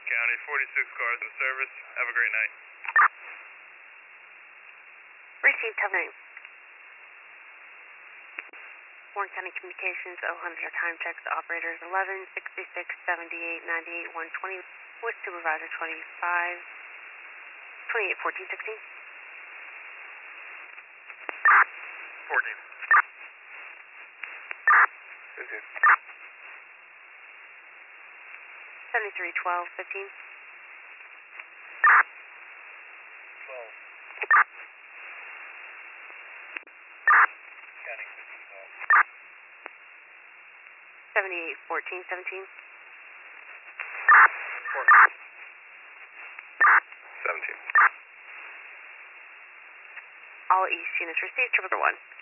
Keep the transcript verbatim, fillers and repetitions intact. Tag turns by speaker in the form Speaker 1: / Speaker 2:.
Speaker 1: County, forty-six cars in service. Have a great night.
Speaker 2: Received, have a night. Warren County Communications, oh one hundred time checks, operators eleven, sixty-six, seventy-eight, ninety-eight, one twenty, with supervisor twenty-five, twenty-eight, fourteen, sixteen.
Speaker 1: fourteen. fifteen.
Speaker 2: seventy-three, twelve, fifteen.
Speaker 1: twelve. County, fifteen, twelve.
Speaker 2: seventy-eight, fourteen, seventeen.
Speaker 1: fourteen. seventeen.
Speaker 2: All East units received, Trooper one.